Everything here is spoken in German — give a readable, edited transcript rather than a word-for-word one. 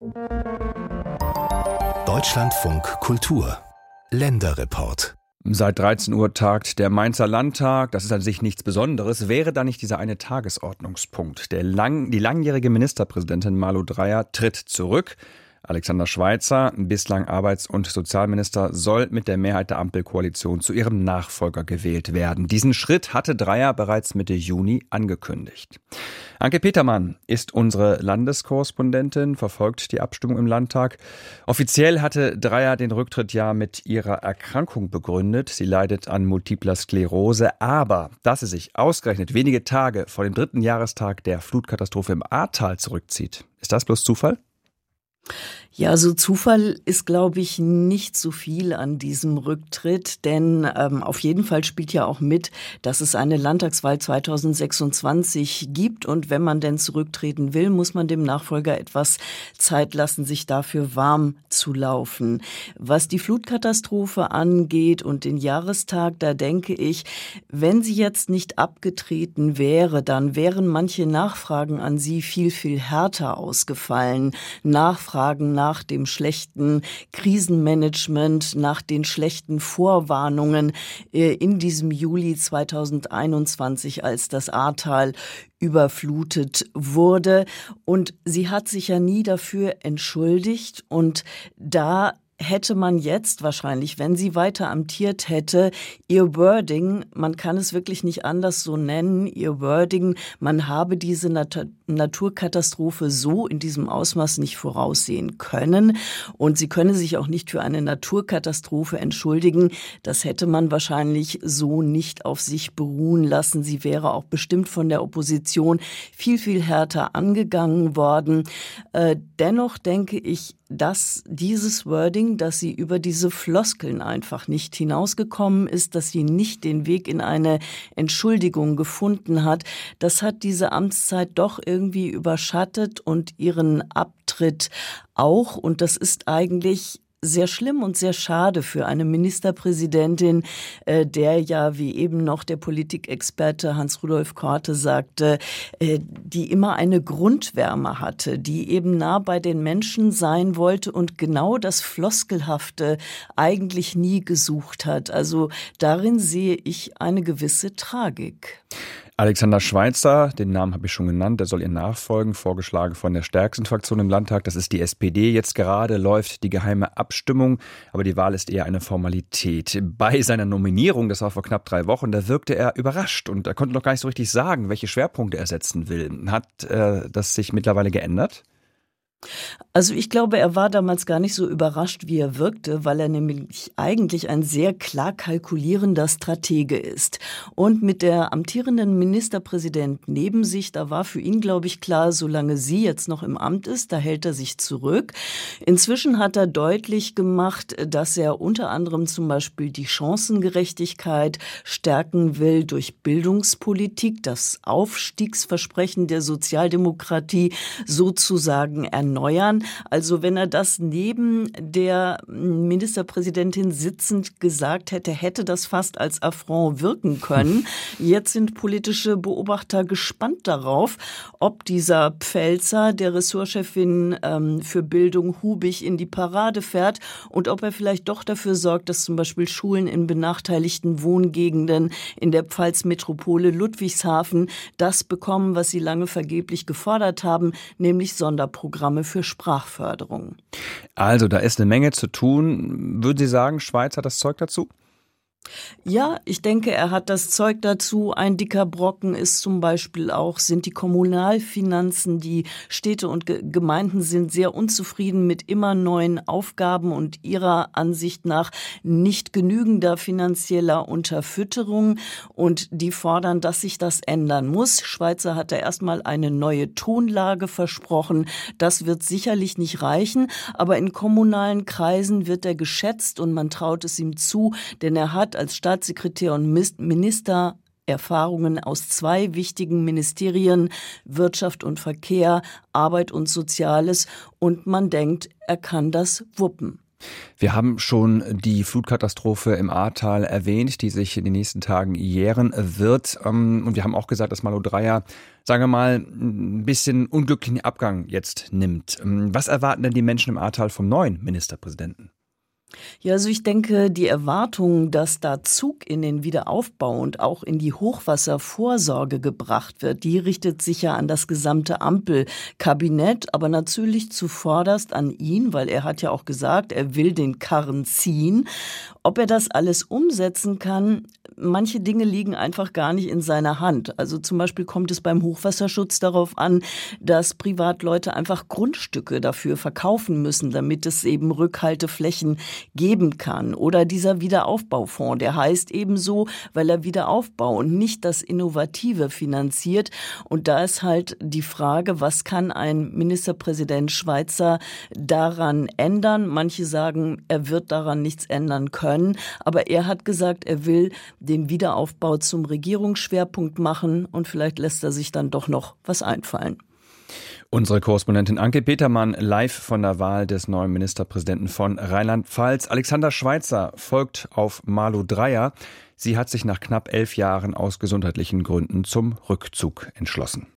Deutschlandfunk Kultur Länderreport. Seit 13 Uhr tagt der Mainzer Landtag. Das ist an sich nichts Besonderes. Wäre da nicht dieser eine Tagesordnungspunkt? Die langjährige Ministerpräsidentin Malu Dreyer tritt zurück. Alexander Schweitzer, bislang Arbeits- und Sozialminister, soll mit der Mehrheit der Ampelkoalition zu ihrem Nachfolger gewählt werden. Diesen Schritt hatte Dreyer bereits Mitte Juni angekündigt. Anke Petermann ist unsere Landeskorrespondentin, verfolgt die Abstimmung im Landtag. Offiziell hatte Dreyer den Rücktritt ja mit ihrer Erkrankung begründet. Sie leidet an Multipler Sklerose. Aber dass sie sich ausgerechnet wenige Tage vor dem 3. Jahrestag der Flutkatastrophe im Ahrtal zurückzieht, ist das bloß Zufall? Ja, so Zufall ist, glaube ich, nicht so viel an diesem Rücktritt, denn auf jeden Fall spielt ja auch mit, dass es eine Landtagswahl 2026 gibt und wenn man denn zurücktreten will, muss man dem Nachfolger etwas Zeit lassen, sich dafür warm zu laufen. Was die Flutkatastrophe angeht und den Jahrestag, da denke ich, wenn sie jetzt nicht abgetreten wäre, dann wären manche Nachfragen an sie viel, viel härter ausgefallen. Nachfragen nach dem schlechten Krisenmanagement, nach den schlechten Vorwarnungen in diesem Juli 2021, als das Ahrtal überflutet wurde. Und sie hat sich ja nie dafür entschuldigt. Und da hätte man jetzt wahrscheinlich, wenn sie weiter amtiert hätte, ihr Wording, man kann es wirklich nicht anders so nennen, ihr Wording, man habe diese Naturkatastrophe so in diesem Ausmaß nicht voraussehen können und sie könne sich auch nicht für eine Naturkatastrophe entschuldigen. Das hätte man wahrscheinlich so nicht auf sich beruhen lassen. Sie wäre auch bestimmt von der Opposition viel, viel härter angegangen worden. Dennoch denke ich, dass dieses Wording, dass sie über diese Floskeln einfach nicht hinausgekommen ist, dass sie nicht den Weg in eine Entschuldigung gefunden hat, das hat diese Amtszeit doch irgendwie überschattet und ihren Abtritt auch. Und das ist eigentlich sehr schlimm und sehr schade für eine Ministerpräsidentin, der ja, wie eben noch der Politikexperte Hans-Rudolf Korte sagte, die immer eine Grundwärme hatte, die eben nah bei den Menschen sein wollte und genau das Floskelhafte eigentlich nie gesucht hat. Also darin sehe ich eine gewisse Tragik. Alexander Schweitzer, den Namen habe ich schon genannt, der soll ihr nachfolgen, vorgeschlagen von der stärksten Fraktion im Landtag, das ist die SPD. Jetzt gerade läuft die geheime Abstimmung, aber die Wahl ist eher eine Formalität. Bei seiner Nominierung, das war vor knapp 3 Wochen, da wirkte er überrascht und er konnte noch gar nicht so richtig sagen, welche Schwerpunkte er setzen will. Hat das sich mittlerweile geändert? Also ich glaube, er war damals gar nicht so überrascht, wie er wirkte, weil er nämlich eigentlich ein sehr klar kalkulierender Stratege ist. Und mit der amtierenden Ministerpräsident neben sich, da war für ihn, glaube ich, klar, solange sie jetzt noch im Amt ist, da hält er sich zurück. Inzwischen hat er deutlich gemacht, dass er unter anderem zum Beispiel die Chancengerechtigkeit stärken will durch Bildungspolitik, das Aufstiegsversprechen der Sozialdemokratie sozusagen erneuern. Also wenn er das neben der Ministerpräsidentin sitzend gesagt hätte, hätte das fast als Affront wirken können. Jetzt sind politische Beobachter gespannt darauf, ob dieser Pfälzer, der Ressortchefin für Bildung Hubig, in die Parade fährt und ob er vielleicht doch dafür sorgt, dass zum Beispiel Schulen in benachteiligten Wohngegenden in der Pfalzmetropole Ludwigshafen das bekommen, was sie lange vergeblich gefordert haben, nämlich Sonderprogramme für Sprachförderung. Also, da ist eine Menge zu tun. Würden Sie sagen, Schweiz hat das Zeug dazu? Ja, ich denke, er hat das Zeug dazu. Ein dicker Brocken ist zum Beispiel auch, sind die Kommunalfinanzen. Die Städte und Gemeinden sind sehr unzufrieden mit immer neuen Aufgaben und ihrer Ansicht nach nicht genügender finanzieller Unterfütterung. Und die fordern, dass sich das ändern muss. Schweitzer hat da erstmal eine neue Tonlage versprochen. Das wird sicherlich nicht reichen, aber in kommunalen Kreisen wird er geschätzt und man traut es ihm zu, denn er hat als Staatssekretär und Minister Erfahrungen aus 2 wichtigen Ministerien, Wirtschaft und Verkehr, Arbeit und Soziales, und man denkt, er kann das wuppen. Wir haben schon die Flutkatastrophe im Ahrtal erwähnt, die sich in den nächsten Tagen jähren wird. Und wir haben auch gesagt, dass Malu Dreyer, sagen wir mal, ein bisschen unglücklichen Abgang jetzt nimmt. Was erwarten denn die Menschen im Ahrtal vom neuen Ministerpräsidenten? Ja, also ich denke, die Erwartung, dass da Zug in den Wiederaufbau und auch in die Hochwasservorsorge gebracht wird, die richtet sich ja an das gesamte Ampelkabinett, aber natürlich zuvorderst an ihn, weil er hat ja auch gesagt, er will den Karren ziehen. Ob er das alles umsetzen kann, manche Dinge liegen einfach gar nicht in seiner Hand. Also zum Beispiel kommt es beim Hochwasserschutz darauf an, dass Privatleute einfach Grundstücke dafür verkaufen müssen, damit es eben Rückhalteflächen geben kann. Oder dieser Wiederaufbaufonds, der heißt eben so, weil er Wiederaufbau und nicht das Innovative finanziert. Und da ist halt die Frage, was kann ein Ministerpräsident Schweizer daran ändern? Manche sagen, er wird daran nichts ändern können. Aber er hat gesagt, er will den Wiederaufbau zum Regierungsschwerpunkt machen und vielleicht lässt er sich dann doch noch was einfallen. Unsere Korrespondentin Anke Petermann live von der Wahl des neuen Ministerpräsidenten von Rheinland-Pfalz. Alexander Schweitzer folgt auf Malu Dreyer. Sie hat sich nach knapp 11 Jahren aus gesundheitlichen Gründen zum Rückzug entschlossen.